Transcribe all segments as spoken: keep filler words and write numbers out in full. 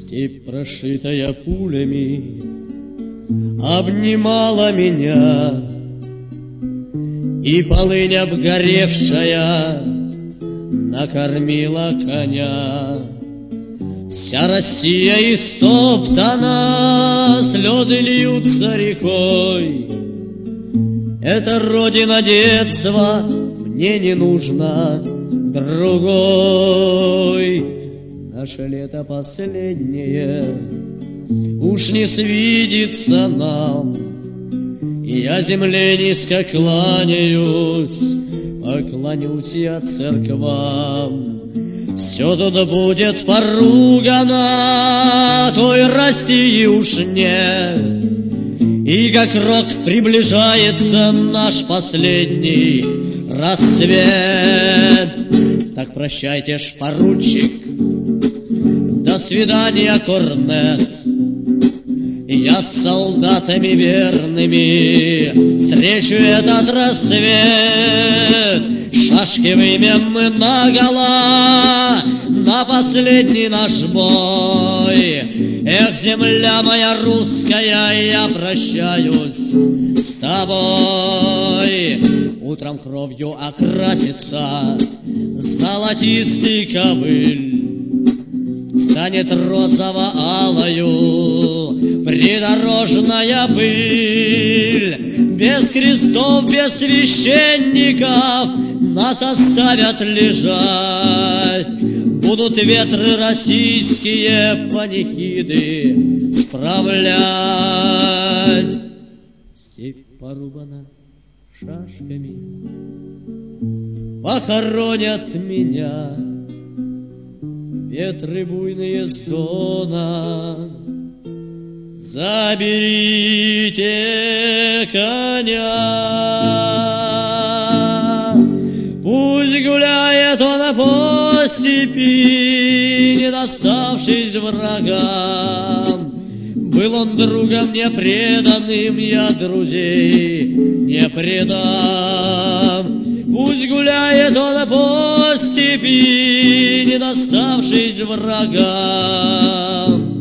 Степь, прошитая пулями, обнимала меня, и полынь обгоревшая накормила коня. Вся Россия истоптана, слезы льются рекой. Это родина детства, мне не нужно другой. Наше лето последнее уж не свидится нам. Я земле низко кланяюсь, поклонюсь я церквам. Все тут будет поругано, той России уж нет. И как рок приближается наш последний рассвет. Так прощайте ж, поручик, до свидания, корнет. Я с солдатами верными встречу этот рассвет. Шашки вымем мы наголо на последний наш бой. Эх, земля моя русская, я прощаюсь с тобой. Утром кровью окрасится золотистый ковыль, станет розово-алою придорожная пыль. Без крестов, без священников нас оставят лежать. Будут ветры российские панихиды справлять. Степь порубана шашками, похоронят меня ветры буйные с Дона. Заберите коня, пусть гуляет он по степи, не доставшись врагам. Был он другом мне преданным, я друзей не предам. Пусть гуляет он по степи, не доставшись врагам.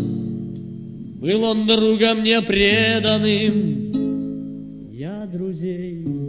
Был он другом мне преданным, я друзей